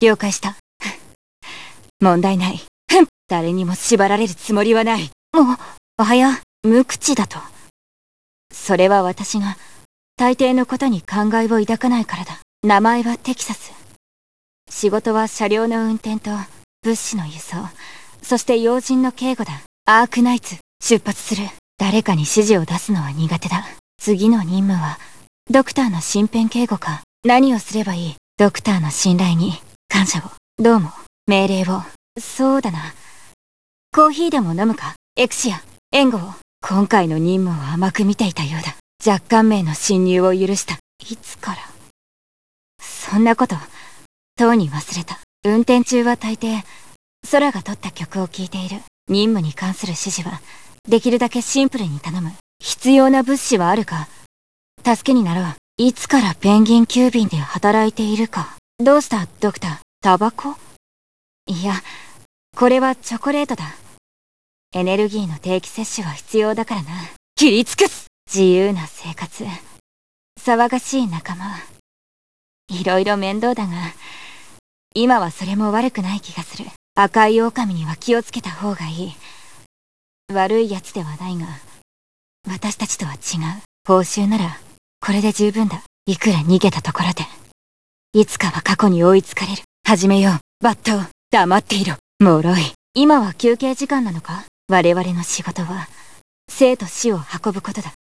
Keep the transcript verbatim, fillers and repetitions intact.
了解した。問題ない。ふん。誰にも縛られるつもりはない。もう、おはや、無口だと。それは私が、大抵のことに考えを抱かないからだ。名前はテキサス。仕事は車両の運転と、物資の輸送、そして要人の警護だ。アークナイツ、出発する。誰かに指示を出すのは苦手だ。次の任務は、ドクターの身辺警護か。何をすればいい？ドクターの信頼に、感謝を。どうも、命令を。そうだな。コーヒーでも飲むか？エクシア、援護を。今回の任務を甘く見ていたようだ。若干名の侵入を許した。いつから？そんなこと、とうに忘れた。運転中は大抵、空が撮った曲を聴いている。任務に関する指示は、できるだけシンプルに頼む。必要な物資はあるか？助けになろう。いつからペンギン急便で働いているか。どうした、ドクター？タバコ？いや、これはチョコレートだ。エネルギーの定期摂取は必要だからな。切り尽くす！自由な生活。騒がしい仲間。いろいろ面倒だが、今はそれも悪くない気がする。赤い狼には気をつけた方がいい。悪い奴ではないが、私たちとは違う。報酬なら、これで十分だ。いくら逃げたところで。いつかは過去に追いつかれる。始めよう。バット、黙っていろ。脆い。今は休憩時間なのか？我々の仕事は、生と死を運ぶことだ。